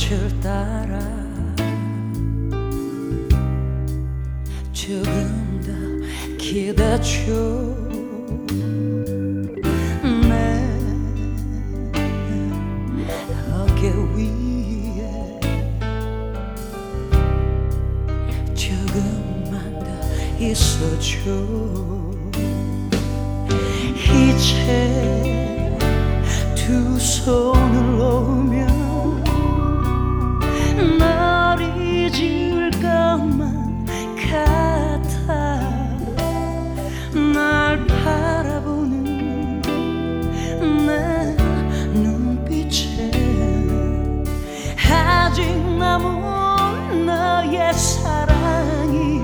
빛을 따라 조금 더 기대줘. 내 어깨 위에 조금만 더 있어줘. 이제 두 손을 놓으면 널 잊을 것만 같아. 날 바라보는 내 눈빛에 아직 남은 너의 사랑이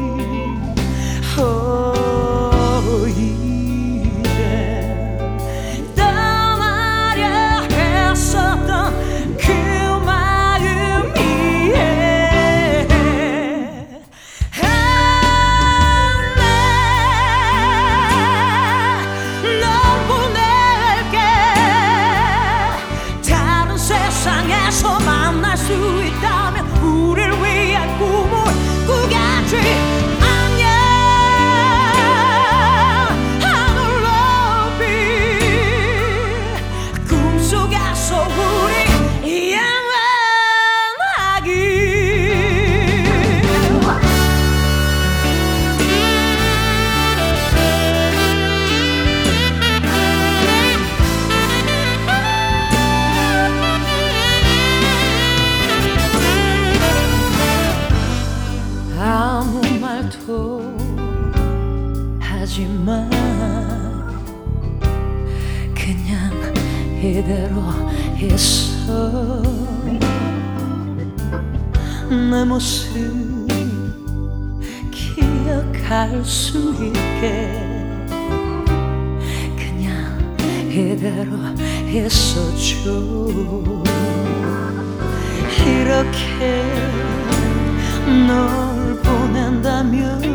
만날 수 있다면 우릴 위한 꿈을 꾸겠지. 안녕 하늘 높이 꿈속에서 우리 영원하길. 아무 말도 하지마. 그냥 이대로 있어. 내 모습 기억할 수 있게 그냥 이대로 있어줘. 이렇게 널 보낸다면